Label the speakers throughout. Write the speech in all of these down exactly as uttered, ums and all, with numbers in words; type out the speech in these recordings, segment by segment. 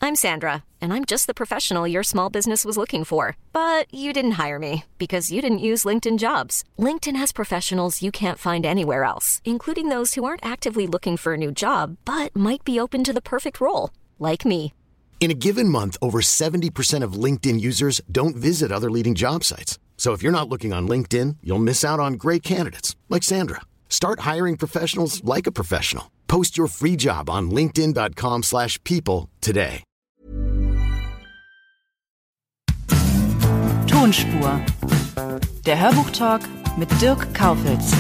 Speaker 1: I'm Sandra, and I'm just the professional your small business was looking for. But you didn't hire me because you didn't use LinkedIn Jobs. LinkedIn has professionals you can't find anywhere else, including those who aren't actively looking for a new job, but might be open to the perfect role, like me.
Speaker 2: In a given month, over seventy percent of LinkedIn users don't visit other leading job sites. So if you're not looking on LinkedIn, you'll miss out on great candidates like Sandra. Start hiring professionals like a professional. Post your free job on linkedin dot com slash people today.
Speaker 3: Tonspur. Der Hörbuchtalk mit Dirk Kaufitz.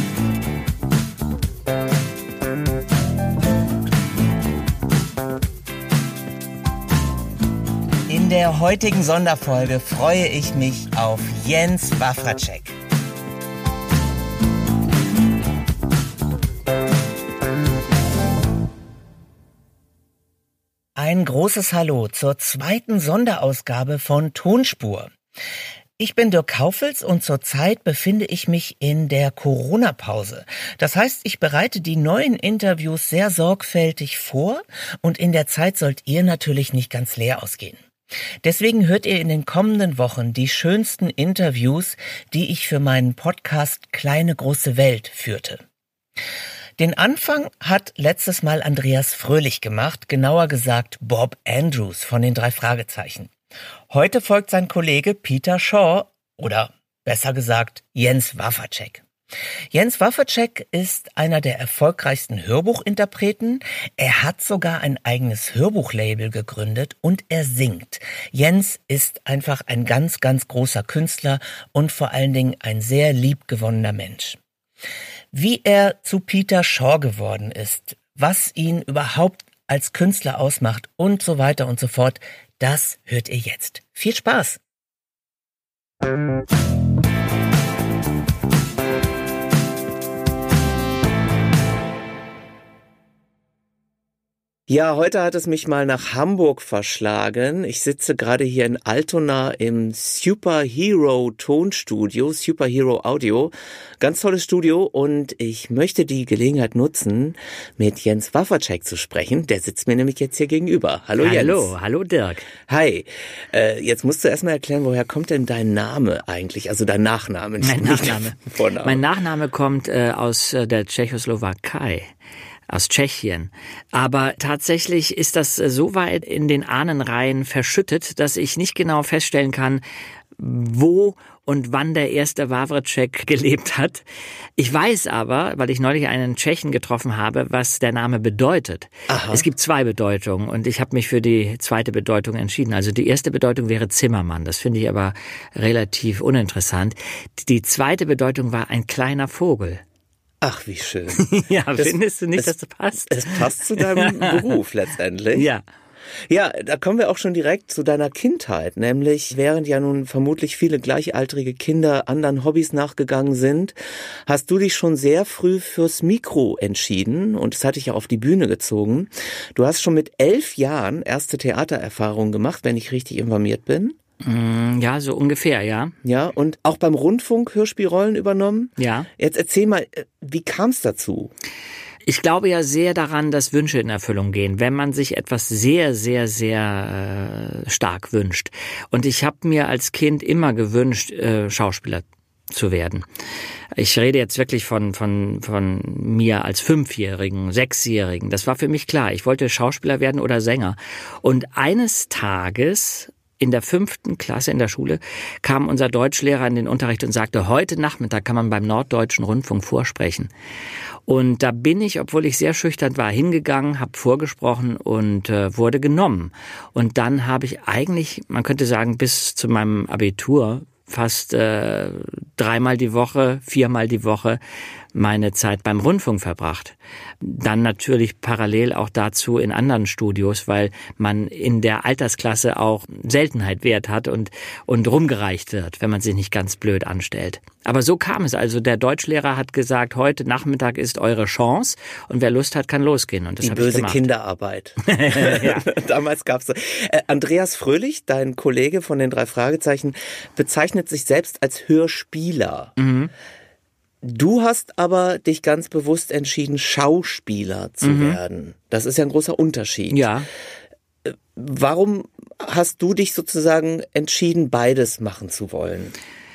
Speaker 4: In der heutigen Sonderfolge freue ich mich auf Jens Wawracek. Ein großes Hallo zur zweiten Sonderausgabe von Tonspur. Ich bin Dirk Kaufitz und zurzeit befinde ich mich in der Corona-Pause. Das heißt, ich bereite die neuen Interviews sehr sorgfältig vor und in der Zeit sollt ihr natürlich nicht ganz leer ausgehen. Deswegen hört ihr in den kommenden Wochen die schönsten Interviews, die ich für meinen Podcast Kleine große Welt führte. Den Anfang hat letztes Mal Andreas Fröhlich gemacht, genauer gesagt Bob Andrews von den drei Fragezeichen. Heute folgt sein Kollege Peter Shaw oder besser gesagt Jens Wawracek. Jens Wawracek ist einer der erfolgreichsten Hörbuchinterpreten. Er hat sogar ein eigenes Hörbuchlabel gegründet und er singt. Jens ist einfach ein ganz, ganz großer Künstler und vor allen Dingen ein sehr liebgewonnener Mensch. Wie er zu Peter Shaw geworden ist, was ihn überhaupt als Künstler ausmacht und so weiter und so fort, das hört ihr jetzt. Viel Spaß! Ja, heute hat es mich mal nach Hamburg verschlagen. Ich sitze gerade hier in Altona im Superhero Tonstudio, Superhero Audio. Ganz tolles Studio und ich möchte die Gelegenheit nutzen, mit Jens Wawracek zu sprechen. Der sitzt mir nämlich jetzt hier gegenüber. Hallo, Jens.
Speaker 5: Hallo, hallo Dirk.
Speaker 4: Hi. Äh, jetzt musst du erstmal erklären, woher kommt denn dein Name eigentlich? Also dein Nachname.
Speaker 5: Mein Nachname.
Speaker 4: Vorname.
Speaker 5: Mein Nachname kommt äh, aus äh, der Tschechoslowakei. Aus Tschechien. Aber tatsächlich ist das so weit in den Ahnenreihen verschüttet, dass ich nicht genau feststellen kann, wo und wann der erste Wawracek gelebt hat. Ich weiß aber, weil ich neulich einen Tschechen getroffen habe, was der Name bedeutet. Aha. Es gibt zwei Bedeutungen und ich habe mich für die zweite Bedeutung entschieden. Also die erste Bedeutung wäre Zimmermann. Das finde ich aber relativ uninteressant. Die zweite Bedeutung war ein kleiner Vogel.
Speaker 4: Ach, wie schön.
Speaker 5: Ja,
Speaker 4: das,
Speaker 5: findest du nicht,
Speaker 4: es,
Speaker 5: dass das passt?
Speaker 4: Es passt zu deinem Beruf letztendlich.
Speaker 5: Ja.
Speaker 4: Ja, da kommen wir auch schon direkt zu deiner Kindheit, nämlich während ja nun vermutlich viele gleichaltrige Kinder anderen Hobbys nachgegangen sind, hast du dich schon sehr früh fürs Mikro entschieden und es hat dich ja auf die Bühne gezogen. Du hast schon mit elf Jahren erste Theatererfahrungen gemacht, wenn ich richtig informiert bin.
Speaker 5: Ja, so ungefähr, ja.
Speaker 4: Ja, und auch beim Rundfunk Hörspielrollen übernommen?
Speaker 5: Ja.
Speaker 4: Jetzt erzähl mal, wie kam es dazu?
Speaker 5: Ich glaube ja sehr daran, dass Wünsche in Erfüllung gehen, wenn man sich etwas sehr, sehr, sehr äh, stark wünscht. Und ich habe mir als Kind immer gewünscht, äh, Schauspieler zu werden. Ich rede jetzt wirklich von von von mir als Fünfjährigen, Sechsjährigen. Das war für mich klar. Ich wollte Schauspieler werden oder Sänger. Und eines Tages in der fünften Klasse in der Schule kam unser Deutschlehrer in den Unterricht und sagte, heute Nachmittag kann man beim Norddeutschen Rundfunk vorsprechen. Und da bin ich, obwohl ich sehr schüchtern war, hingegangen, habe vorgesprochen und äh, wurde genommen. Und dann habe ich eigentlich, man könnte sagen, bis zu meinem Abitur fast äh, dreimal die Woche, viermal die Woche meine Zeit beim Rundfunk verbracht. Dann natürlich parallel auch dazu in anderen Studios, weil man in der Altersklasse auch Seltenheit wert hat und und rumgereicht wird, wenn man sich nicht ganz blöd anstellt. Aber so kam es. Also der Deutschlehrer hat gesagt, heute Nachmittag ist eure Chance und wer Lust hat, kann losgehen. Und das
Speaker 4: Die
Speaker 5: habe ich
Speaker 4: böse
Speaker 5: gemacht.
Speaker 4: Kinderarbeit.
Speaker 5: Ja.
Speaker 4: Damals gab's. Äh, Andreas Fröhlich, dein Kollege von den drei Fragezeichen, bezeichnet sich selbst als Hörspieler. Mhm. Du hast aber dich ganz bewusst entschieden, Schauspieler zu mhm. werden. Das ist ja ein großer Unterschied.
Speaker 5: Ja.
Speaker 4: Warum hast du dich sozusagen entschieden, beides machen zu wollen?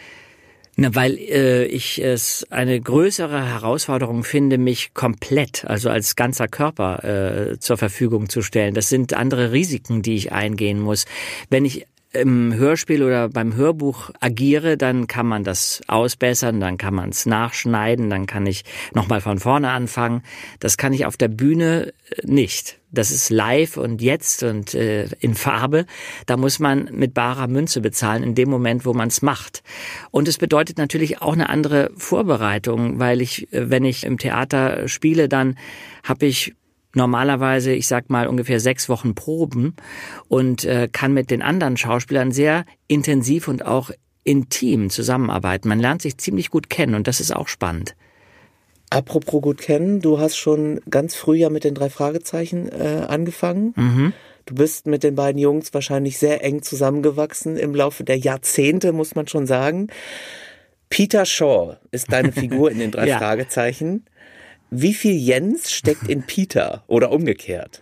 Speaker 5: Na, weil äh, ich es eine größere Herausforderung finde, mich komplett, also als ganzer Körper äh, zur Verfügung zu stellen. Das sind andere Risiken, die ich eingehen muss. Wenn ich im Hörspiel oder beim Hörbuch agiere, dann kann man das ausbessern, dann kann man es nachschneiden, dann kann ich nochmal von vorne anfangen. Das kann ich auf der Bühne nicht. Das ist live und jetzt und äh, in Farbe. Da muss man mit barer Münze bezahlen in dem Moment, wo man es macht. Und es bedeutet natürlich auch eine andere Vorbereitung, weil ich, wenn ich im Theater spiele, dann habe ich normalerweise, ich sag mal, ungefähr sechs Wochen Proben und äh, kann mit den anderen Schauspielern sehr intensiv und auch intim zusammenarbeiten. Man lernt sich ziemlich gut kennen und das ist auch spannend.
Speaker 4: Apropos gut kennen, du hast schon ganz früh ja mit den drei Fragezeichen äh, angefangen. Mhm. Du bist mit den beiden Jungs wahrscheinlich sehr eng zusammengewachsen im Laufe der Jahrzehnte, muss man schon sagen. Peter Shaw ist deine Figur in den drei ja. Fragezeichen. Wie viel Jens steckt in Peter oder umgekehrt?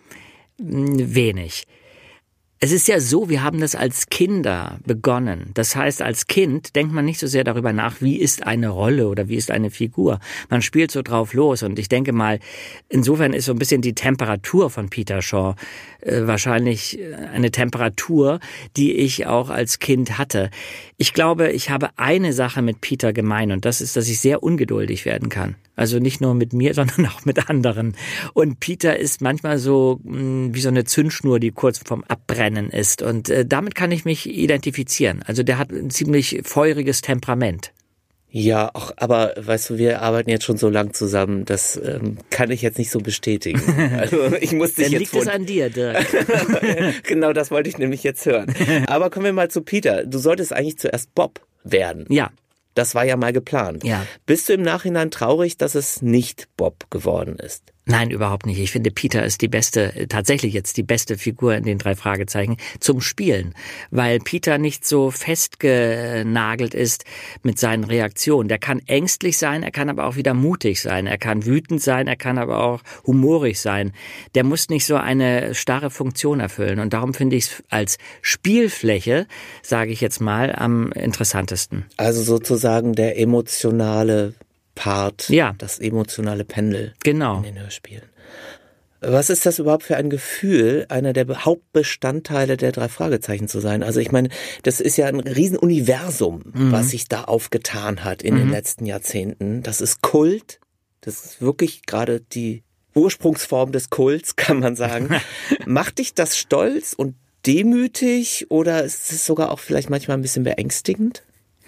Speaker 5: Wenig. Es ist ja so, wir haben das als Kinder begonnen. Das heißt, als Kind denkt man nicht so sehr darüber nach, wie ist eine Rolle oder wie ist eine Figur. Man spielt so drauf los und ich denke mal, insofern ist so ein bisschen die Temperatur von Peter Shaw äh, wahrscheinlich eine Temperatur, die ich auch als Kind hatte. Ich glaube, ich habe eine Sache mit Peter gemein und das ist, dass ich sehr ungeduldig werden kann. Also nicht nur mit mir, sondern auch mit anderen. Und Peter ist manchmal so mh, wie so eine Zündschnur, die kurz vorm Abbrennen ist. Und äh, damit kann ich mich identifizieren. Also der hat ein ziemlich feuriges Temperament.
Speaker 4: Ja, auch, aber weißt du, wir arbeiten jetzt schon so lang zusammen, das ähm, kann ich jetzt nicht so bestätigen. Also ich muss dich
Speaker 5: Dann
Speaker 4: jetzt
Speaker 5: liegt es an dir, Dirk.
Speaker 4: Genau, das wollte ich nämlich jetzt hören. Aber kommen wir mal zu Peter. Du solltest eigentlich zuerst Bob werden.
Speaker 5: Ja.
Speaker 4: Das war ja mal geplant.
Speaker 5: Ja.
Speaker 4: Bist du im Nachhinein traurig, dass es nicht Bob geworden ist?
Speaker 5: Nein, überhaupt nicht. Ich finde, Peter ist die beste, tatsächlich jetzt die beste Figur in den drei Fragezeichen zum Spielen, weil Peter nicht so festgenagelt ist mit seinen Reaktionen. Der kann ängstlich sein, er kann aber auch wieder mutig sein, er kann wütend sein, er kann aber auch humorig sein. Der muss nicht so eine starre Funktion erfüllen und darum finde ich es als Spielfläche, sage ich jetzt mal, am interessantesten.
Speaker 4: Also sozusagen der emotionale Part,
Speaker 5: ja.
Speaker 4: Das emotionale Pendel
Speaker 5: genau.
Speaker 4: in den Hörspielen. Was ist das überhaupt für ein Gefühl, einer der Hauptbestandteile der drei Fragezeichen zu sein? Also ich meine, das ist ja ein Riesenuniversum, mhm. was sich da aufgetan hat in mhm. den letzten Jahrzehnten. Das ist Kult, das ist wirklich gerade die Ursprungsform des Kults, kann man sagen. Macht dich das stolz und demütig oder ist es sogar auch vielleicht manchmal ein bisschen beängstigend?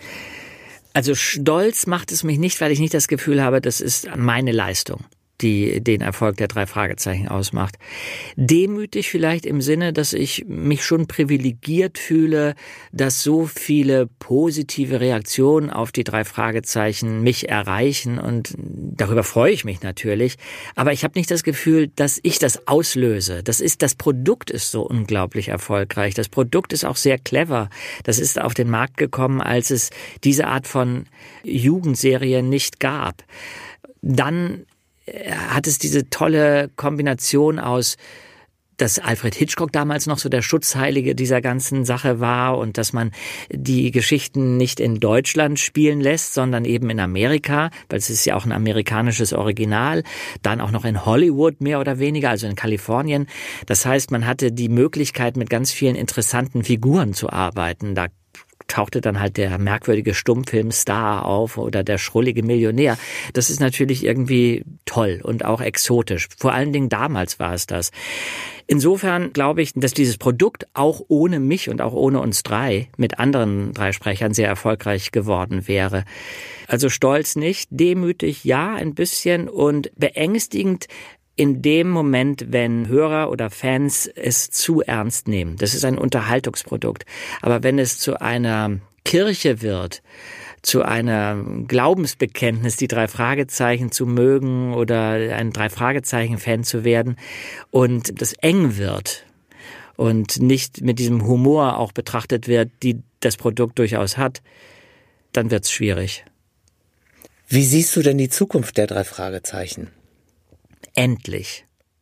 Speaker 5: Also stolz macht es mich nicht, weil ich nicht das Gefühl habe, das ist meine Leistung, die den Erfolg der drei Fragezeichen ausmacht. Demütig vielleicht im Sinne, dass ich mich schon privilegiert fühle, dass so viele positive Reaktionen auf die drei Fragezeichen mich erreichen und darüber freue ich mich natürlich. Aber ich habe nicht das Gefühl, dass ich das auslöse. Das ist, das Produkt ist so unglaublich erfolgreich. Das Produkt ist auch sehr clever. Das ist auf den Markt gekommen, als es diese Art von Jugendserie nicht gab. Dann hat es diese tolle Kombination aus, dass Alfred Hitchcock damals noch so der Schutzheilige dieser ganzen Sache war und dass man die Geschichten nicht in Deutschland spielen lässt, sondern eben in Amerika, weil es ist ja auch ein amerikanisches Original, dann auch noch in Hollywood mehr oder weniger, also in Kalifornien. Das heißt, man hatte die Möglichkeit, mit ganz vielen interessanten Figuren zu arbeiten. Da tauchte dann halt der merkwürdige Stummfilmstar auf oder der schrullige Millionär. Das ist natürlich irgendwie toll und auch exotisch. Vor allen Dingen damals war es das. Insofern glaube ich, dass dieses Produkt auch ohne mich und auch ohne uns drei mit anderen drei Sprechern sehr erfolgreich geworden wäre. Also stolz nicht, demütig ja ein bisschen und beängstigend in dem Moment, wenn Hörer oder Fans es zu ernst nehmen. Das ist ein Unterhaltungsprodukt. Aber wenn es zu einer Kirche wird, zu einem Glaubensbekenntnis, die drei Fragezeichen zu mögen oder ein drei Fragezeichen-Fan zu werden und das eng wird und nicht mit diesem Humor auch betrachtet wird, die das Produkt durchaus hat, dann wird's schwierig.
Speaker 4: Wie siehst du denn die Zukunft der drei Fragezeichen?
Speaker 5: Endlich.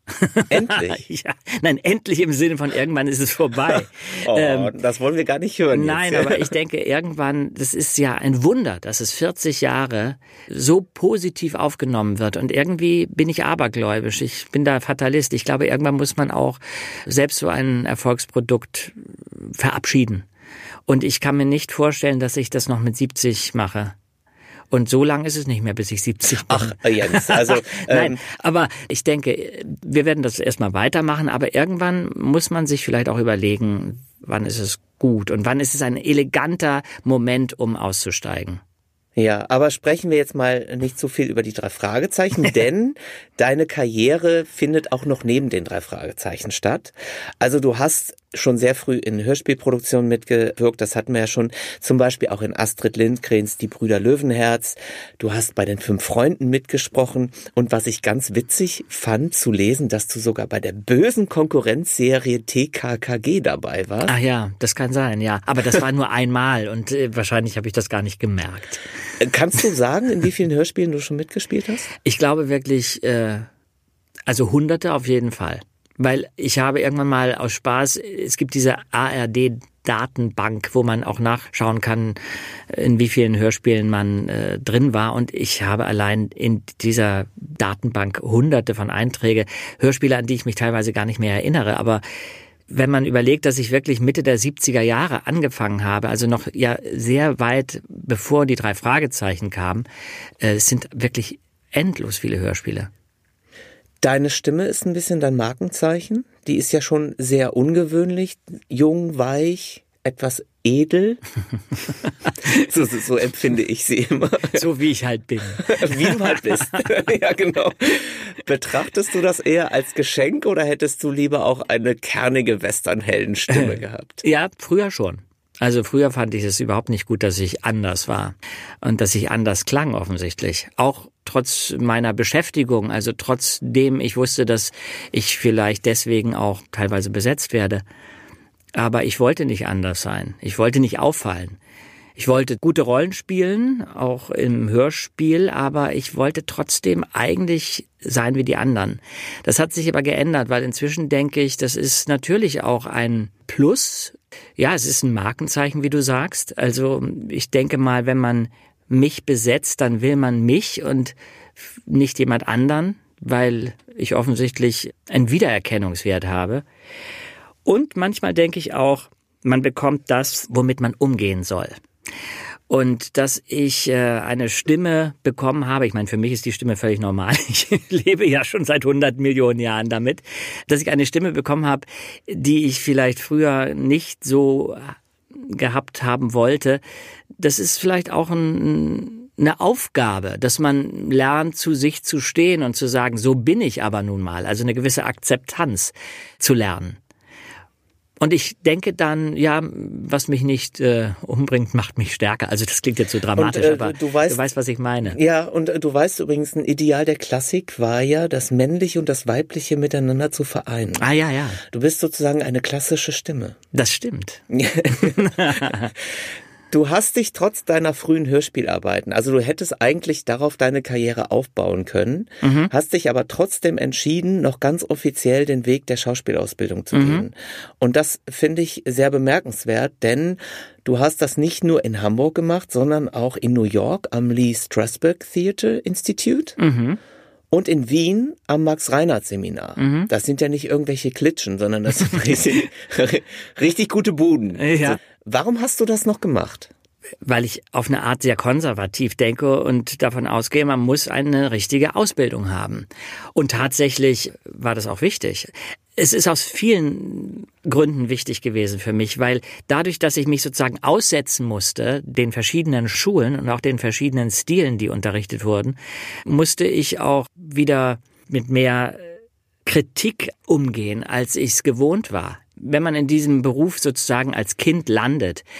Speaker 6: Endlich?
Speaker 5: Ja, nein, endlich im Sinne von irgendwann ist es vorbei.
Speaker 6: Oh,
Speaker 5: ähm,
Speaker 6: das wollen wir gar nicht hören.
Speaker 5: Nein,
Speaker 6: jetzt.
Speaker 5: aber ich denke irgendwann, das ist ja ein Wunder, dass es vierzig Jahre so positiv aufgenommen wird. Und irgendwie bin ich abergläubisch. Ich bin da Fatalist. Ich glaube, irgendwann muss man auch selbst so ein Erfolgsprodukt verabschieden. Und ich kann mir nicht vorstellen, dass ich das noch mit siebzig mache. Und so lang ist es nicht mehr, bis ich siebzig bin.
Speaker 6: Ach, Jens, also...
Speaker 5: Nein,
Speaker 6: ähm,
Speaker 5: aber ich denke, wir werden das erstmal weitermachen, aber irgendwann muss man sich vielleicht auch überlegen, wann ist es gut und wann ist es ein eleganter Moment, um auszusteigen.
Speaker 6: Ja, aber sprechen wir jetzt mal nicht so viel über die drei Fragezeichen, denn deine Karriere findet auch noch neben den drei Fragezeichen statt. Also du hast schon sehr früh in Hörspielproduktionen mitgewirkt, das hatten wir ja schon, zum Beispiel auch in Astrid Lindgrens Die Brüder Löwenherz. Du hast bei den Fünf Freunden mitgesprochen und was ich ganz witzig fand zu lesen, dass du sogar bei der bösen Konkurrenzserie T K K G dabei warst.
Speaker 5: Ach ja, das kann sein, ja. Aber das war nur einmal und äh, wahrscheinlich habe ich das gar nicht gemerkt.
Speaker 6: Kannst du sagen, in wie vielen Hörspielen du schon mitgespielt hast?
Speaker 5: Ich glaube wirklich, äh, also Hunderte auf jeden Fall. Weil ich habe irgendwann mal aus Spaß, es gibt diese A R D-Datenbank, wo man auch nachschauen kann, in wie vielen Hörspielen man äh, drin war. Und ich habe allein in dieser Datenbank hunderte von Einträge, Hörspiele, an die ich mich teilweise gar nicht mehr erinnere. Aber wenn man überlegt, dass ich wirklich Mitte der siebziger Jahre angefangen habe, also noch ja sehr weit bevor die drei Fragezeichen kamen, äh, es sind wirklich endlos viele Hörspiele.
Speaker 6: Deine Stimme ist ein bisschen dein Markenzeichen. Die ist ja schon sehr ungewöhnlich, jung, weich, etwas edel. so, so, so empfinde ich sie immer.
Speaker 5: So wie ich halt bin.
Speaker 6: Wie du halt bist. Ja, genau. Betrachtest du das eher als Geschenk oder hättest du lieber auch eine kernige Westernheldenstimme gehabt?
Speaker 5: Ja, früher schon. Also früher fand ich es überhaupt nicht gut, dass ich anders war und dass ich anders klang offensichtlich. Auch trotz meiner Beschäftigung, also trotzdem ich wusste, dass ich vielleicht deswegen auch teilweise besetzt werde. Aber ich wollte nicht anders sein. Ich wollte nicht auffallen. Ich wollte gute Rollen spielen, auch im Hörspiel, aber ich wollte trotzdem eigentlich sein wie die anderen. Das hat sich aber geändert, weil inzwischen denke ich, das ist natürlich auch ein Plus. Ja, es ist ein Markenzeichen, wie du sagst. Also ich denke mal, wenn man mich besetzt, dann will man mich und nicht jemand anderen, weil ich offensichtlich einen Wiedererkennungswert habe. Und manchmal denke ich auch, man bekommt das, womit man umgehen soll. Und dass ich äh, eine Stimme bekommen habe, ich meine, für mich ist die Stimme völlig normal, ich lebe ja schon seit hundert Millionen Jahren damit, dass ich eine Stimme bekommen habe, die ich vielleicht früher nicht so gehabt haben wollte, das ist vielleicht auch ein, eine Aufgabe, dass man lernt, zu sich zu stehen und zu sagen, so bin ich aber nun mal, also eine gewisse Akzeptanz zu lernen. Und ich denke dann, ja, was mich nicht äh, umbringt, macht mich stärker. Also das klingt jetzt so dramatisch, und, äh, aber du weißt, du weißt, was ich meine.
Speaker 6: Ja, und äh, du weißt übrigens, ein Ideal der Klassik war ja, das Männliche und das Weibliche miteinander zu vereinen.
Speaker 5: Ah ja, ja.
Speaker 6: Du bist sozusagen eine klassische Stimme.
Speaker 5: Das stimmt.
Speaker 6: Du hast dich trotz deiner frühen Hörspielarbeiten, also du hättest eigentlich darauf deine Karriere aufbauen können, mhm. hast dich aber trotzdem entschieden, noch ganz offiziell den Weg der Schauspielausbildung zu mhm. gehen. Und das finde ich sehr bemerkenswert, denn du hast das nicht nur in Hamburg gemacht, sondern auch in New York am Lee Strasberg Theatre Institute. Mhm. Und in Wien am Max-Reinhardt-Seminar. Mhm. Das sind ja nicht irgendwelche Klitschen, sondern das sind richtig, richtig gute Buden.
Speaker 5: Ja.
Speaker 6: Warum hast du das noch gemacht?
Speaker 5: Weil ich auf eine Art sehr konservativ denke und davon ausgehe, man muss eine richtige Ausbildung haben. Und tatsächlich war das auch wichtig. Es ist aus vielen Gründen wichtig gewesen für mich, weil dadurch, dass ich mich sozusagen aussetzen musste, den verschiedenen Schulen und auch den verschiedenen Stilen, die unterrichtet wurden, musste ich auch wieder mit mehr Kritik umgehen, als ich es gewohnt war. Wenn man in diesem Beruf sozusagen als Kind landet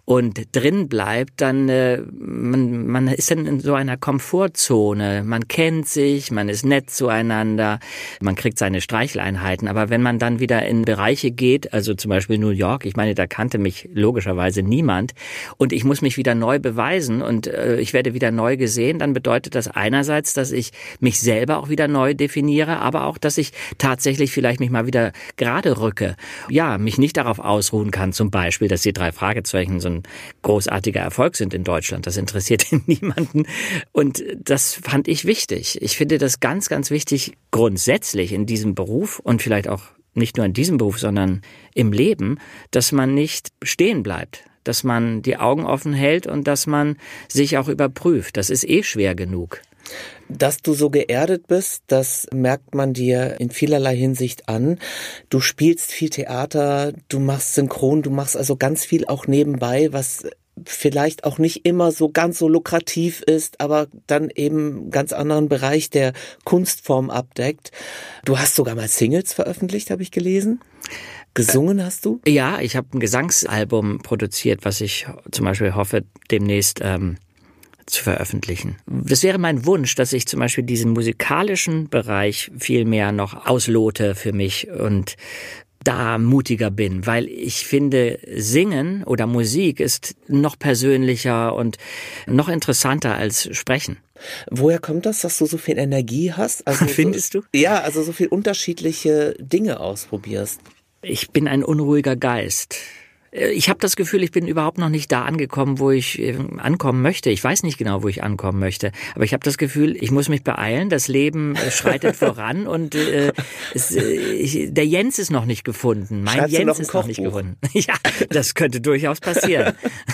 Speaker 5: und drin bleibt, dann äh, man, man ist dann in so einer Komfortzone. Man kennt sich, man ist nett zueinander, man kriegt seine Streicheleinheiten. Aber wenn man dann wieder in Bereiche geht, also zum Beispiel New York, ich meine, da kannte mich logischerweise niemand und ich muss mich wieder neu beweisen und äh, ich werde wieder neu gesehen, dann bedeutet das einerseits, dass ich mich selber auch wieder neu definiere, aber auch, dass ich tatsächlich vielleicht mich mal wieder gerade rücke. Ja, mich nicht darauf ausruhen kann, zum Beispiel, dass die drei Fragezeichen so ein großartiger Erfolg sind in Deutschland. Das interessiert niemanden. Und das fand ich wichtig. Ich finde das ganz, ganz wichtig, grundsätzlich in diesem Beruf und vielleicht auch nicht nur in diesem Beruf, sondern im Leben, dass man nicht stehen bleibt, dass man die Augen offen hält und dass man sich auch überprüft. Das ist eh schwer genug.
Speaker 6: Dass du so geerdet bist, das merkt man dir in vielerlei Hinsicht an. Du spielst viel Theater, du machst Synchron, du machst also ganz viel auch nebenbei, was vielleicht auch nicht immer so ganz so lukrativ ist, aber dann eben einen ganz anderen Bereich der Kunstform abdeckt. Du hast sogar mal Singles veröffentlicht, habe ich gelesen. Gesungen hast du?
Speaker 5: Ja, ich habe ein Gesangsalbum produziert, was ich zum Beispiel hoffe, demnächst ähm, zu veröffentlichen. Das wäre mein Wunsch, dass ich zum Beispiel diesen musikalischen Bereich viel mehr noch auslote für mich und da mutiger bin, weil ich finde, Singen oder Musik ist noch persönlicher und noch interessanter als Sprechen.
Speaker 6: Woher kommt das, dass du so viel Energie hast? Also
Speaker 5: Findest
Speaker 6: so,
Speaker 5: du?
Speaker 6: Ja, also so viel unterschiedliche Dinge ausprobierst.
Speaker 5: Ich bin ein unruhiger Geist. Ich habe das Gefühl, ich bin überhaupt noch nicht da angekommen, wo ich ankommen möchte. Ich weiß nicht genau, wo ich ankommen möchte. Aber ich habe das Gefühl, ich muss mich beeilen. Das Leben schreitet voran und äh, es, äh, ich, der Jens ist noch nicht gefunden. Mein
Speaker 6: Schreibst
Speaker 5: Jens
Speaker 6: noch
Speaker 5: ist noch nicht gefunden. Ja, das könnte durchaus passieren.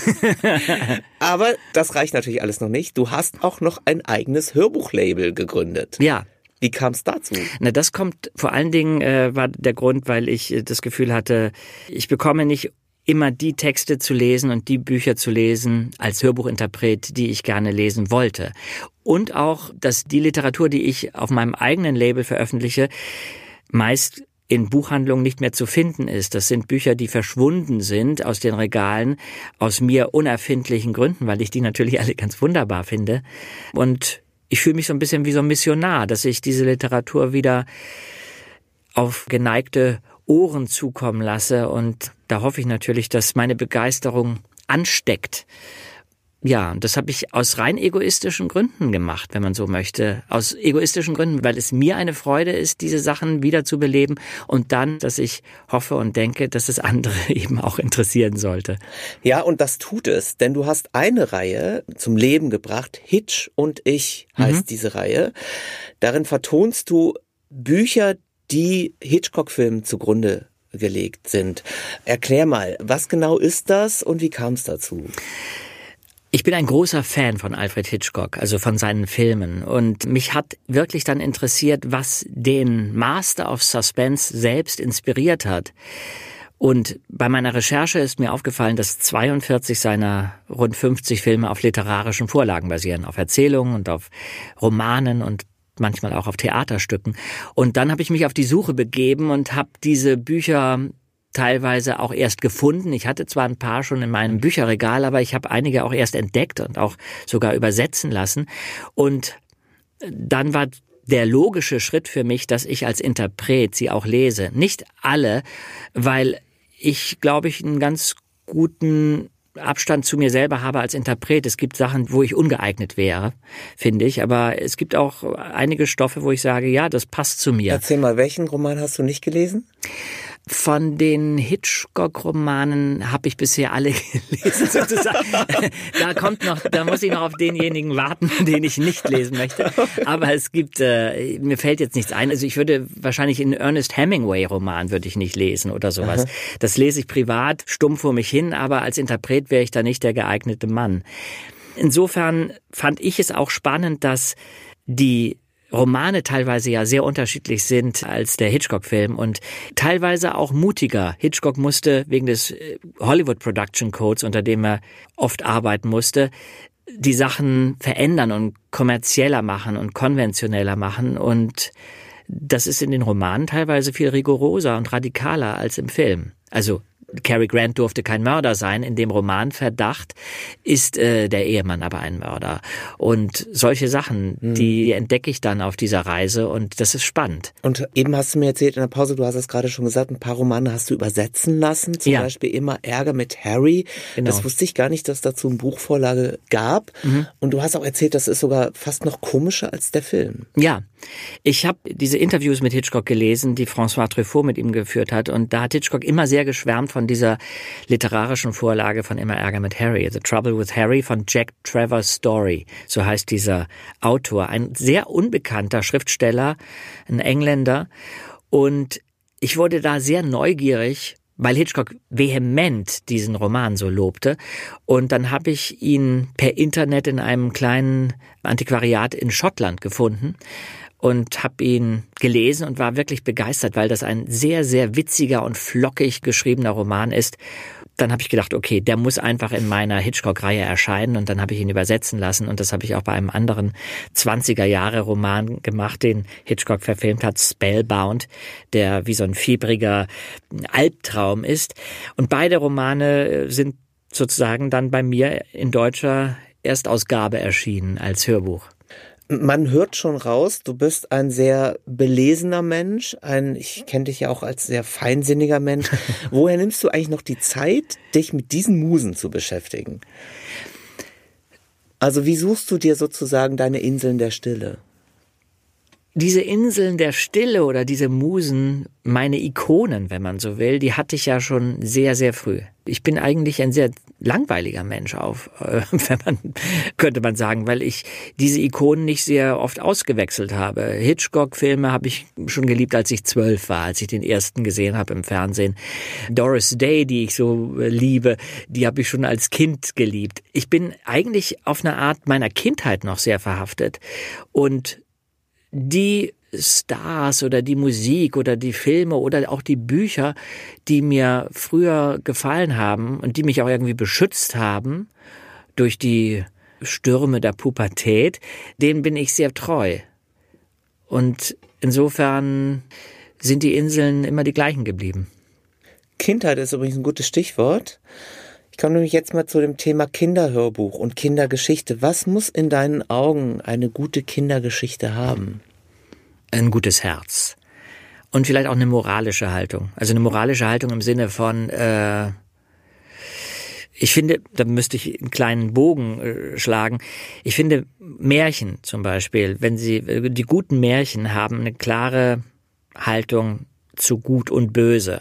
Speaker 6: Aber das reicht natürlich alles noch nicht. Du hast auch noch ein eigenes Hörbuchlabel gegründet.
Speaker 5: Ja.
Speaker 6: Wie kam es dazu?
Speaker 5: Na, das kommt vor allen Dingen, äh, war der Grund, weil ich äh, das Gefühl hatte, ich bekomme nicht immer die Texte zu lesen und die Bücher zu lesen als Hörbuchinterpret, die ich gerne lesen wollte. Und auch, dass die Literatur, die ich auf meinem eigenen Label veröffentliche, meist in Buchhandlungen nicht mehr zu finden ist. Das sind Bücher, die verschwunden sind aus den Regalen, aus mir unerfindlichen Gründen, weil ich die natürlich alle ganz wunderbar finde. Und ich fühle mich so ein bisschen wie so ein Missionar, dass ich diese Literatur wieder auf geneigte Ohren zukommen lasse und da hoffe ich natürlich, dass meine Begeisterung ansteckt. Ja, und das habe ich aus rein egoistischen Gründen gemacht, wenn man so möchte. Aus egoistischen Gründen, weil es mir eine Freude ist, diese Sachen wieder zu beleben und dann, dass ich hoffe und denke, dass es andere eben auch interessieren sollte.
Speaker 6: Ja, und das tut es, denn du hast eine Reihe zum Leben gebracht. Hitch und ich heißt mhm. diese Reihe. Darin vertonst du Bücher, die Hitchcock-Filmen zugrunde gelegt sind. Erklär mal, was genau ist das und wie kam es dazu?
Speaker 5: Ich bin ein großer Fan von Alfred Hitchcock, also von seinen Filmen. Und mich hat wirklich dann interessiert, was den Master of Suspense selbst inspiriert hat. Und bei meiner Recherche ist mir aufgefallen, dass zweiundvierzig seiner rund fünfzig Filme auf literarischen Vorlagen basieren, auf Erzählungen und auf Romanen und manchmal auch auf Theaterstücken. Und dann habe ich mich auf die Suche begeben und habe diese Bücher teilweise auch erst gefunden. Ich hatte zwar ein paar schon in meinem Bücherregal, aber ich habe einige auch erst entdeckt und auch sogar übersetzen lassen. Und dann war der logische Schritt für mich, dass ich als Interpret sie auch lese. Nicht alle, weil ich, glaube ich, einen ganz guten Abstand zu mir selber habe als Interpret. Es gibt Sachen, wo ich ungeeignet wäre, finde ich. Aber es gibt auch einige Stoffe, wo ich sage, ja, das passt zu mir.
Speaker 6: Erzähl mal, welchen Roman hast du nicht gelesen?
Speaker 5: Von den Hitchcock-Romanen habe ich bisher alle gelesen, sozusagen. Da kommt noch, da muss ich noch auf denjenigen warten, den ich nicht lesen möchte. Aber es gibt, äh, mir fällt jetzt nichts ein. Also ich würde wahrscheinlich einen Ernest Hemingway-Roman würde ich nicht lesen oder sowas. Aha. Das lese ich privat, stumm vor mich hin, aber als Interpret wäre ich da nicht der geeignete Mann. Insofern fand ich es auch spannend, dass die Romane teilweise ja sehr unterschiedlich sind als der Hitchcock-Film und teilweise auch mutiger. Hitchcock musste wegen des Hollywood Production Codes, unter dem er oft arbeiten musste, die Sachen verändern und kommerzieller machen und konventioneller machen und das ist in den Romanen teilweise viel rigoroser und radikaler als im Film. Also Cary Grant durfte kein Mörder sein. In dem Romanverdacht ist äh, der Ehemann aber ein Mörder. Und solche Sachen, mhm. die entdecke ich dann auf dieser Reise und das ist spannend.
Speaker 6: Und eben hast du mir erzählt in der Pause, du hast es gerade schon gesagt, ein paar Romane hast du übersetzen lassen. Zum ja. Beispiel Immer Ärger mit Harry. Genau. Das wusste ich gar nicht, dass es dazu eine Buchvorlage gab. Mhm. Und du hast auch erzählt, das ist sogar fast noch komischer als der Film.
Speaker 5: Ja, ich habe diese Interviews mit Hitchcock gelesen, die François Truffaut mit ihm geführt hat. Und da hat Hitchcock immer sehr geschwärmt von dieser literarischen Vorlage von Immer Ärger mit Harry. The Trouble with Harry von Jack Trevor Story. So heißt dieser Autor. Ein sehr unbekannter Schriftsteller, ein Engländer. Und ich wurde da sehr neugierig, weil Hitchcock vehement diesen Roman so lobte. Und dann habe ich ihn per Internet in einem kleinen Antiquariat in Schottland gefunden und habe ihn gelesen und war wirklich begeistert, weil das ein sehr, sehr witziger und flockig geschriebener Roman ist. Dann habe ich gedacht, okay, der muss einfach in meiner Hitchcock-Reihe erscheinen und dann habe ich ihn übersetzen lassen und das habe ich auch bei einem anderen zwanziger-Jahre-Roman gemacht, den Hitchcock verfilmt hat, Spellbound, der wie so ein fiebriger Albtraum ist. Und beide Romane sind sozusagen dann bei mir in deutscher Erstausgabe erschienen als Hörbuch.
Speaker 6: Man hört schon raus, du bist ein sehr belesener Mensch, ein, ich kenne dich ja auch als sehr feinsinniger Mensch. Woher nimmst du eigentlich noch die Zeit, dich mit diesen Musen zu beschäftigen? Also wie suchst du dir sozusagen deine Inseln der Stille?
Speaker 5: Diese Inseln der Stille oder diese Musen, meine Ikonen, wenn man so will, die hatte ich ja schon sehr, sehr früh. Ich bin eigentlich ein sehr langweiliger Mensch auf, äh, wenn man, könnte man sagen, weil ich diese Ikonen nicht sehr oft ausgewechselt habe. Hitchcock-Filme habe ich schon geliebt, als ich zwölf war, als ich den ersten gesehen habe im Fernsehen. Doris Day, die ich so liebe, die habe ich schon als Kind geliebt. Ich bin eigentlich auf eine Art meiner Kindheit noch sehr verhaftet und die Stars oder die Musik oder die Filme oder auch die Bücher, die mir früher gefallen haben und die mich auch irgendwie beschützt haben durch die Stürme der Pubertät, denen bin ich sehr treu. Und insofern sind die Inseln immer die gleichen geblieben.
Speaker 6: Kindheit ist übrigens ein gutes Stichwort. Ich komme nämlich jetzt mal zu dem Thema Kinderhörbuch und Kindergeschichte. Was muss in deinen Augen eine gute Kindergeschichte haben?
Speaker 5: Ein gutes Herz. Und vielleicht auch eine moralische Haltung. Also eine moralische Haltung im Sinne von, äh, ich finde, da müsste ich einen kleinen Bogen äh, schlagen. Ich finde Märchen zum Beispiel, wenn sie, die guten Märchen haben eine klare Haltung zu Gut und Böse.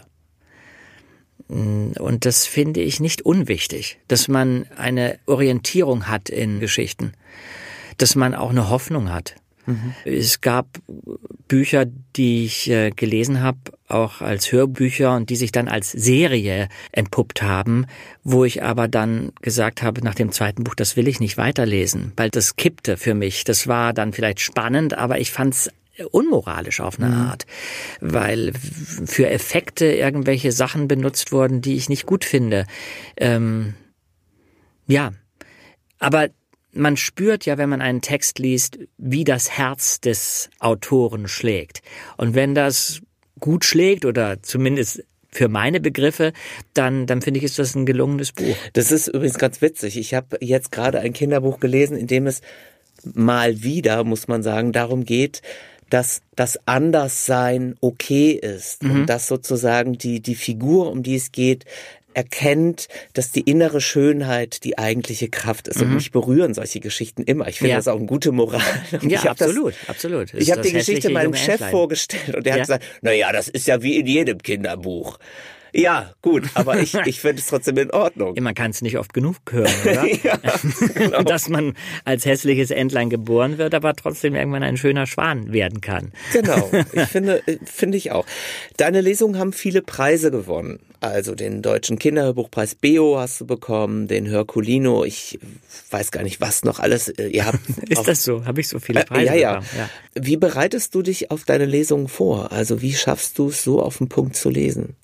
Speaker 5: Und das finde ich nicht unwichtig, dass man eine Orientierung hat in Geschichten, dass man auch eine Hoffnung hat. Mhm. Es gab Bücher, die ich äh, gelesen habe, auch als Hörbücher und die sich dann als Serie entpuppt haben, wo ich aber dann gesagt habe, nach dem zweiten Buch, das will ich nicht weiterlesen, weil das kippte für mich. Das war dann vielleicht spannend, aber ich fand's unmoralisch auf eine Art, weil für Effekte irgendwelche Sachen benutzt wurden, die ich nicht gut finde. Ähm, ja, aber man spürt ja, wenn man einen Text liest, wie das Herz des Autoren schlägt. Und wenn das gut schlägt oder zumindest für meine Begriffe, dann, dann finde ich, ist das ein gelungenes Buch.
Speaker 6: Das ist übrigens ganz witzig. Ich habe jetzt gerade ein Kinderbuch gelesen, in dem es mal wieder, muss man sagen, darum geht, dass das Anderssein okay ist mhm. und dass sozusagen die, die Figur, um die es geht, erkennt, dass die innere Schönheit die eigentliche Kraft ist. Mhm. Und mich berühren solche Geschichten immer. Ich finde
Speaker 5: ja.
Speaker 6: das auch eine gute Moral. Und
Speaker 5: ja,
Speaker 6: ich
Speaker 5: absolut,
Speaker 6: das,
Speaker 5: absolut.
Speaker 6: Ich habe die Geschichte meinem Chef
Speaker 5: Entlein.
Speaker 6: vorgestellt und der
Speaker 5: ja.
Speaker 6: hat gesagt, na ja, das ist ja wie in jedem Kinderbuch. Ja, gut, aber ich, ich finde es trotzdem in Ordnung.
Speaker 5: Man kann es nicht oft genug hören, oder?
Speaker 6: ja, genau.
Speaker 5: Dass man als hässliches Entlein geboren wird, aber trotzdem irgendwann ein schöner Schwan werden kann.
Speaker 6: Genau, ich finde, finde ich auch. Deine Lesungen haben viele Preise gewonnen. Also den Deutschen Kinderhörbuchpreis B O hast du bekommen, den Hörkulino, ich weiß gar nicht, was noch alles. Ihr habt
Speaker 5: Ist das so? Habe ich so viele Preise
Speaker 6: äh, ja,
Speaker 5: bekommen?
Speaker 6: Ja. ja. Wie bereitest du dich auf deine Lesungen vor? Also wie schaffst du es so auf den Punkt zu lesen?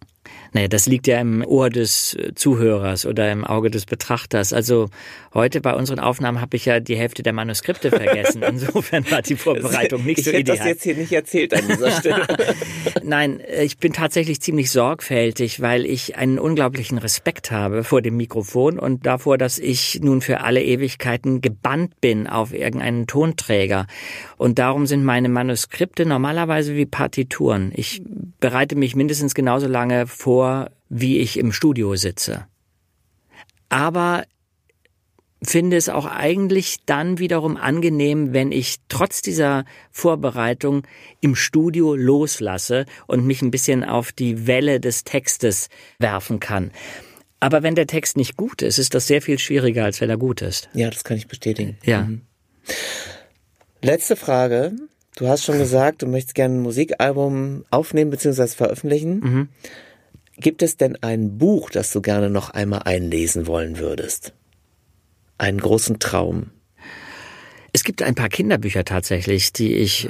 Speaker 5: Naja, das liegt ja im Ohr des Zuhörers oder im Auge des Betrachters. Also heute bei unseren Aufnahmen habe ich ja die Hälfte der Manuskripte vergessen. Insofern war die Vorbereitung nicht
Speaker 6: ich
Speaker 5: so ideal.
Speaker 6: Ich hätte das jetzt hier nicht erzählt an dieser Stelle.
Speaker 5: Nein, ich bin tatsächlich ziemlich sorgfältig, weil ich einen unglaublichen Respekt habe vor dem Mikrofon und davor, dass ich nun für alle Ewigkeiten gebannt bin auf irgendeinen Tonträger. Und darum sind meine Manuskripte normalerweise wie Partituren. Ich bereite mich mindestens genauso lange vor, wie ich im Studio sitze. Aber finde es auch eigentlich dann wiederum angenehm, wenn ich trotz dieser Vorbereitung im Studio loslasse und mich ein bisschen auf die Welle des Textes werfen kann. Aber wenn der Text nicht gut ist, ist das sehr viel schwieriger, als wenn er gut ist.
Speaker 6: Ja, das kann ich bestätigen.
Speaker 5: Ja.
Speaker 6: Mhm. Letzte Frage. Du hast schon gesagt, du möchtest gerne ein Musikalbum aufnehmen bzw. veröffentlichen.
Speaker 5: Mhm.
Speaker 6: Gibt es denn ein Buch, das du gerne noch einmal einlesen wollen würdest? Einen großen Traum?
Speaker 5: Es gibt ein paar Kinderbücher tatsächlich, die ich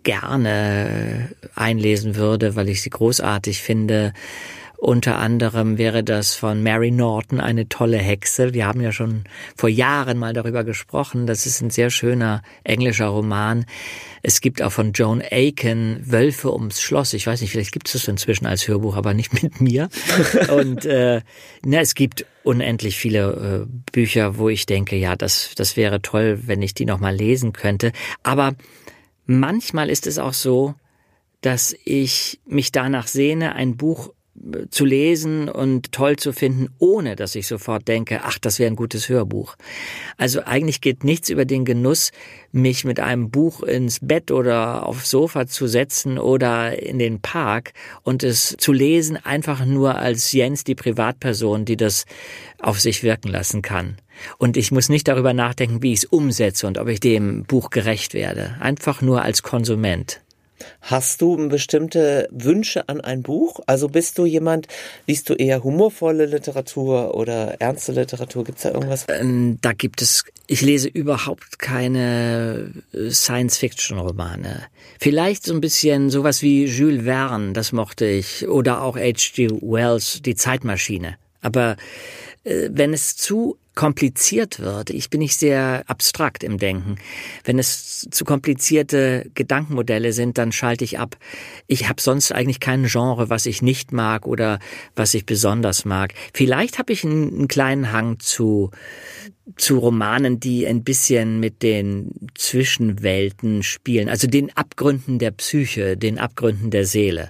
Speaker 5: gerne einlesen würde, weil ich sie großartig finde. Unter anderem wäre das von Mary Norton, eine tolle Hexe. Wir haben ja schon vor Jahren mal darüber gesprochen. Das ist ein sehr schöner englischer Roman. Es gibt auch von Joan Aiken Wölfe ums Schloss. Ich weiß nicht, vielleicht gibt es das inzwischen als Hörbuch, aber nicht mit mir. Und äh, na, es gibt unendlich viele äh, Bücher, wo ich denke, ja, das, das wäre toll, wenn ich die noch mal lesen könnte. Aber manchmal ist es auch so, dass ich mich danach sehne, ein Buch zu lesen und toll zu finden, ohne dass ich sofort denke, ach, das wäre ein gutes Hörbuch. Also eigentlich geht nichts über den Genuss, mich mit einem Buch ins Bett oder aufs Sofa zu setzen oder in den Park und es zu lesen, einfach nur als Jens, die Privatperson, die das auf sich wirken lassen kann. Und ich muss nicht darüber nachdenken, wie ich es umsetze und ob ich dem Buch gerecht werde. Einfach nur als Konsument.
Speaker 6: Hast du bestimmte Wünsche an ein Buch? Also bist du jemand, liest du eher humorvolle Literatur oder ernste Literatur? Gibt's da irgendwas?
Speaker 5: Ähm, da gibt es, ich lese überhaupt keine Science-Fiction-Romane. Vielleicht so ein bisschen sowas wie Jules Verne, das mochte ich. Oder auch H G Wells, Die Zeitmaschine. Aber äh, wenn es zu kompliziert wird, ich bin nicht sehr abstrakt im Denken. Wenn es zu komplizierte Gedankenmodelle sind, dann schalte ich ab. Ich habe sonst eigentlich kein Genre, was ich nicht mag oder was ich besonders mag. Vielleicht habe ich einen, einen kleinen Hang zu zu Romanen, die ein bisschen mit den Zwischenwelten spielen, also den Abgründen der Psyche, den Abgründen der Seele.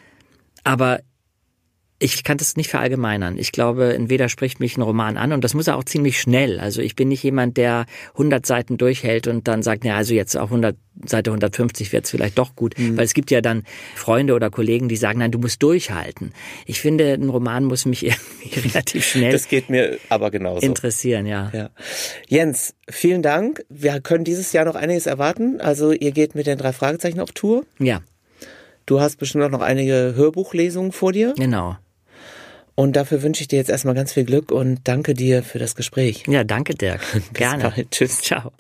Speaker 5: Aber ich kann das nicht verallgemeinern. Ich glaube, entweder spricht mich ein Roman an und das muss er auch ziemlich schnell. Also ich bin nicht jemand, der hundert Seiten durchhält und dann sagt, ja, also jetzt auf hundert, Seite hundertfünfzig wird es vielleicht doch gut. Mhm. Weil es gibt ja dann Freunde oder Kollegen, die sagen, nein, du musst durchhalten. Ich finde, ein Roman muss mich irgendwie relativ schnell
Speaker 6: das geht mir aber genauso.
Speaker 5: interessieren, ja.
Speaker 6: ja. Jens, vielen Dank. Wir können dieses Jahr noch einiges erwarten. Also ihr geht mit den drei Fragezeichen auf Tour.
Speaker 5: Ja.
Speaker 6: Du hast bestimmt auch noch einige Hörbuchlesungen vor dir.
Speaker 5: Genau.
Speaker 6: Und dafür wünsche ich dir jetzt erstmal ganz viel Glück und danke dir für das Gespräch.
Speaker 5: Ja, danke Dirk. Gerne.
Speaker 6: Bis bald. Tschüss.
Speaker 5: Ciao.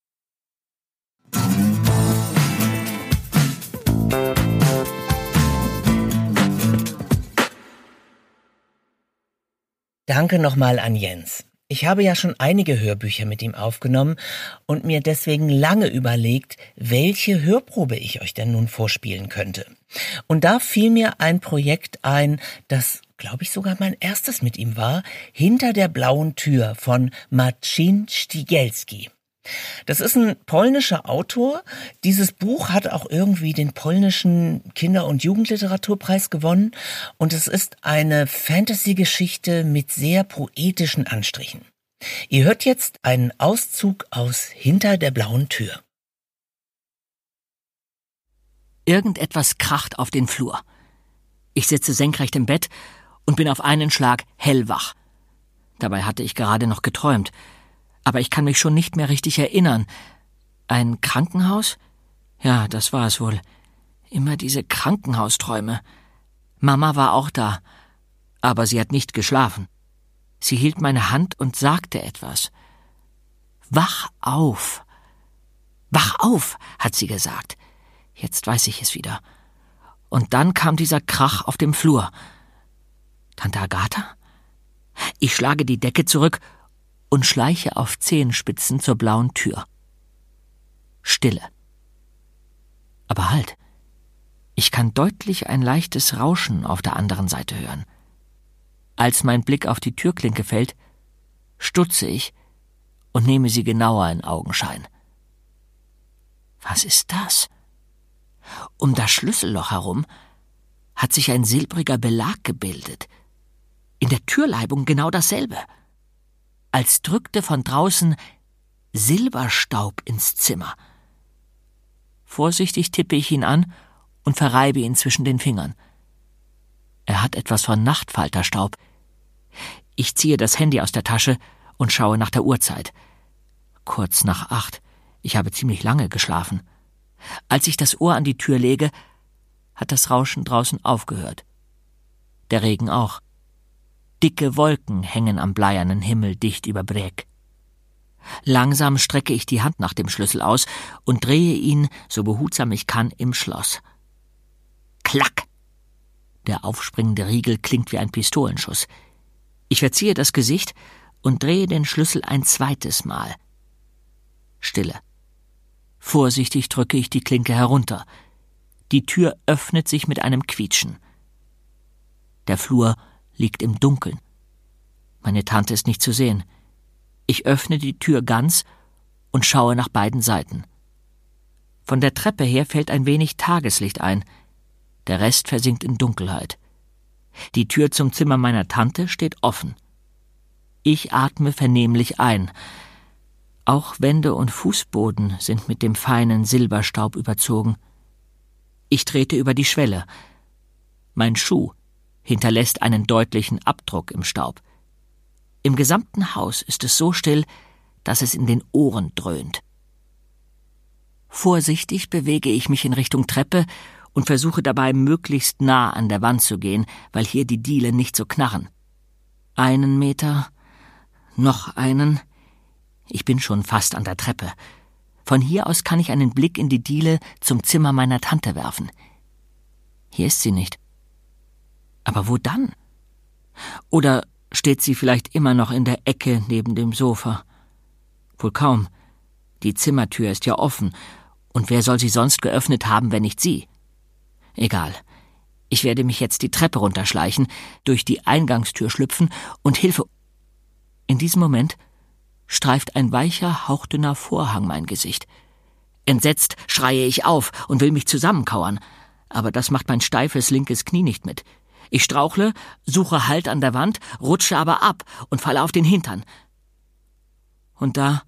Speaker 4: Danke nochmal an Jens. Ich habe ja schon einige Hörbücher mit ihm aufgenommen und mir deswegen lange überlegt, welche Hörprobe ich euch denn nun vorspielen könnte. Und da fiel mir ein Projekt ein, das, glaube ich, sogar mein erstes mit ihm war, Hinter der blauen Tür von Marcin Ścigielski. Das ist ein polnischer Autor. Dieses Buch hat auch irgendwie den polnischen Kinder- und Jugendliteraturpreis gewonnen. Und es ist eine Fantasy-Geschichte mit sehr poetischen Anstrichen. Ihr hört jetzt einen Auszug aus Hinter der blauen Tür.
Speaker 7: Irgendetwas kracht auf den Flur. Ich sitze senkrecht im Bett und bin auf einen Schlag hellwach. Dabei hatte ich gerade noch geträumt. Aber ich kann mich schon nicht mehr richtig erinnern. Ein Krankenhaus? Ja, das war es wohl. Immer diese Krankenhausträume. Mama war auch da, aber sie hat nicht geschlafen. Sie hielt meine Hand und sagte etwas. »Wach auf! Wach auf«, hat sie gesagt. Jetzt weiß ich es wieder. Und dann kam dieser Krach auf dem Flur. Tante Agatha? Ich schlage die Decke zurück und schleiche auf Zehenspitzen zur blauen Tür. Stille. Aber halt! Ich kann deutlich ein leichtes Rauschen auf der anderen Seite hören. Als mein Blick auf die Türklinke fällt, stutze ich und nehme sie genauer in Augenschein. Was ist das? Um das Schlüsselloch herum hat sich ein silbriger Belag gebildet. In der Türleibung genau dasselbe. Als drückte von draußen Silberstaub ins Zimmer. Vorsichtig tippe ich ihn an und verreibe ihn zwischen den Fingern. Er hat etwas von Nachtfalterstaub. Ich ziehe das Handy aus der Tasche und schaue nach der Uhrzeit. Kurz nach acht. Ich habe ziemlich lange geschlafen. Als ich das Ohr an die Tür lege, hat das Rauschen draußen aufgehört. Der Regen auch. Dicke Wolken hängen am bleiernen Himmel dicht über Breck. Langsam strecke ich die Hand nach dem Schlüssel aus und drehe ihn, so behutsam ich kann, im Schloss. Klack! Der aufspringende Riegel klingt wie ein Pistolenschuss. Ich verziehe das Gesicht und drehe den Schlüssel ein zweites Mal. Stille. Vorsichtig drücke ich die Klinke herunter. Die Tür öffnet sich mit einem Quietschen. Der Flur liegt im Dunkeln. Meine Tante ist nicht zu sehen. Ich öffne die Tür ganz und schaue nach beiden Seiten. Von der Treppe her fällt ein wenig Tageslicht ein. Der Rest versinkt in Dunkelheit. Die Tür zum Zimmer meiner Tante steht offen. Ich atme vernehmlich ein. Auch Wände und Fußboden sind mit dem feinen Silberstaub überzogen. Ich trete über die Schwelle. Mein Schuh hinterlässt einen deutlichen Abdruck im Staub. Im gesamten Haus ist es so still, dass es in den Ohren dröhnt. Vorsichtig bewege ich mich in Richtung Treppe und versuche dabei, möglichst nah an der Wand zu gehen, weil hier die Dielen nicht so knarren. Einen Meter, noch einen. Ich bin schon fast an der Treppe. Von hier aus kann ich einen Blick in die Diele zum Zimmer meiner Tante werfen. Hier ist sie nicht. Aber wo dann? Oder steht sie vielleicht immer noch in der Ecke neben dem Sofa? Wohl kaum. Die Zimmertür ist ja offen. Und wer soll sie sonst geöffnet haben, wenn nicht sie? Egal. Ich werde mich jetzt die Treppe runterschleichen, durch die Eingangstür schlüpfen und Hilfe. In diesem Moment streift ein weicher, hauchdünner Vorhang mein Gesicht. Entsetzt schreie ich auf und will mich zusammenkauern. Aber das macht mein steifes linkes Knie nicht mit. Ich strauchle, suche Halt an der Wand, rutsche aber ab und falle auf den Hintern. Und da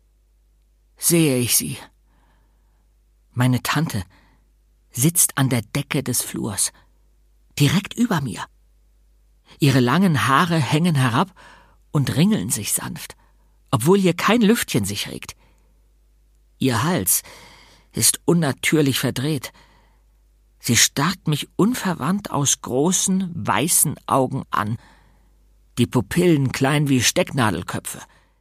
Speaker 7: sehe ich sie. Meine Tante sitzt an der Decke des Flurs, direkt über mir. Ihre langen Haare hängen herab und ringeln sich sanft, obwohl hier kein Lüftchen sich regt. Ihr Hals ist unnatürlich verdreht. Sie starrt mich unverwandt aus großen, weißen Augen an, die Pupillen klein wie Stecknadelköpfe.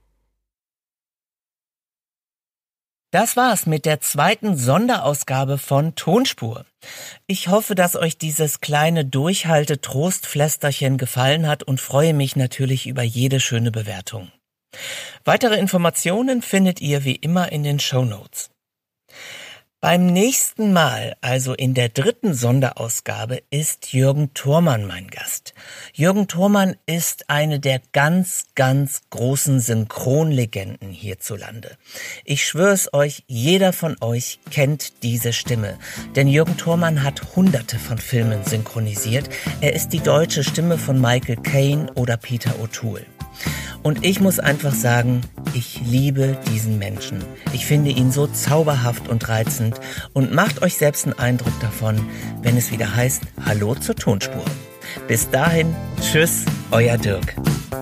Speaker 4: Das war's mit der zweiten Sonderausgabe von Tonspur. Ich hoffe, dass euch dieses kleine Durchhalte-Trostflästerchen gefallen hat und freue mich natürlich über jede schöne Bewertung. Weitere Informationen findet ihr wie immer in den Shownotes. Beim nächsten Mal, also in der dritten Sonderausgabe, ist Jürgen Thormann mein Gast. Jürgen Thormann ist eine der ganz, ganz großen Synchronlegenden hierzulande. Ich schwör's euch, jeder von euch kennt diese Stimme. Denn Jürgen Thormann hat hunderte von Filmen synchronisiert. Er ist die deutsche Stimme von Michael Caine oder Peter O'Toole. Und ich muss einfach sagen, ich liebe diesen Menschen. Ich finde ihn so zauberhaft und reizend und macht euch selbst einen Eindruck davon, wenn es wieder heißt, Hallo zur Tonspur. Bis dahin, tschüss, euer Dirk.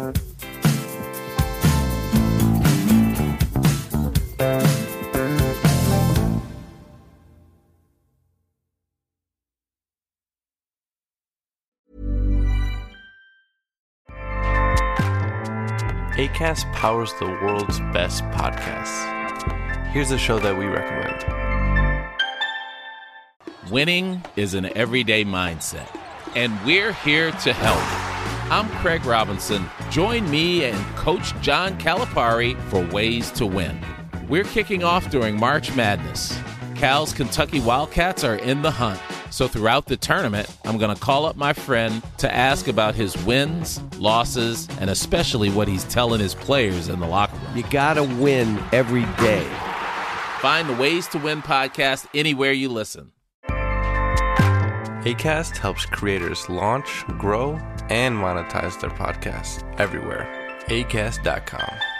Speaker 8: Acast powers the world's best podcasts. Here's a show that we recommend.
Speaker 9: Winning is an everyday mindset, and we're here to help. I'm Craig Robinson. Join me and Coach John Calipari for Ways to Win. We're kicking off during March Madness. Cal's Kentucky Wildcats are in the hunt. So throughout the tournament, I'm going to call up my friend to ask about his wins, losses, and especially what he's telling his players in the locker room.
Speaker 10: You got to win every day.
Speaker 9: Find the Ways to Win podcast anywhere you listen.
Speaker 8: Acast helps creators launch, grow, and monetize their podcasts everywhere. acast dot com.